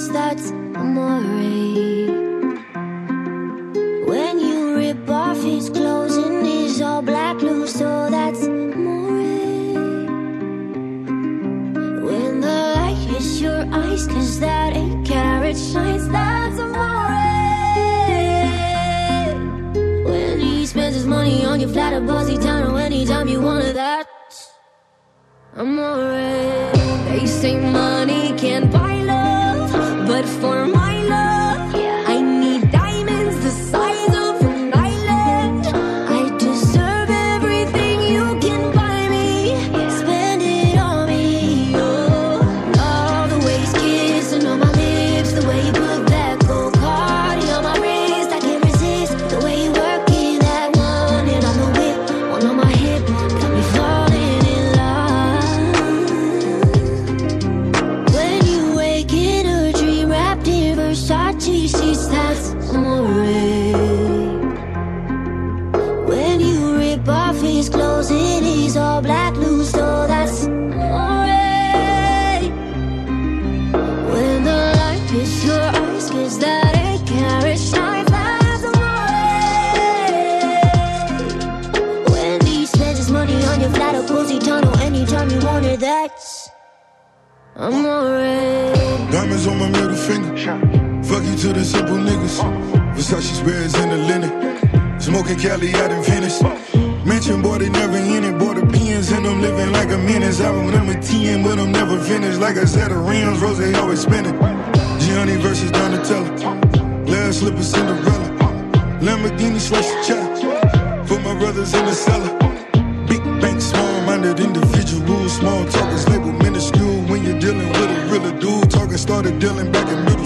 sheets, that's amore. When you rip off his clothes and he's all black loose, oh, that's amore. When the light hits your eyes, 'cause that 8-carat shines, that's amore. When he spends his money on your flat or bossy town, or anytime you wanted that, amore. They say money can't buy love, but for my love, I need diamonds the size of an island. I deserve everything you can buy me. Spend it on me, oh. All the ways kissing on my lips, the way you put that gold card on my wrist, I can't resist. The way you work in that one, and on the whip, one on my hip, got me falling in love. When you wake in a dream wrapped in Versace sheets, that's amore. When you rip off his clothes and he's all black loose, oh, that's amore. When the light hits your eyes, 'cause that 8-carat shine, that's amore. When he spends his money on your flat or cozy tunnel, anytime you wanted, that's amore. Diamonds on my middle finger. Fuck you to the simple niggas. Versace squares in the linen. Smoking Cali out in Venice. Mansion boy, they never in it. Bought the pins and I'm living like a menace. Album number 10, but I'm never finished. Like I said, the rims, Rose always spinning. Gianni versus Donatella. Glass slippers, Cinderella. Lamborghini slice cheddar. For my brothers in the cellar. Big bank, small-minded individuals. Small talkers labeled minuscule. When you're dealing with a realer dude. Talking started dealing back in middle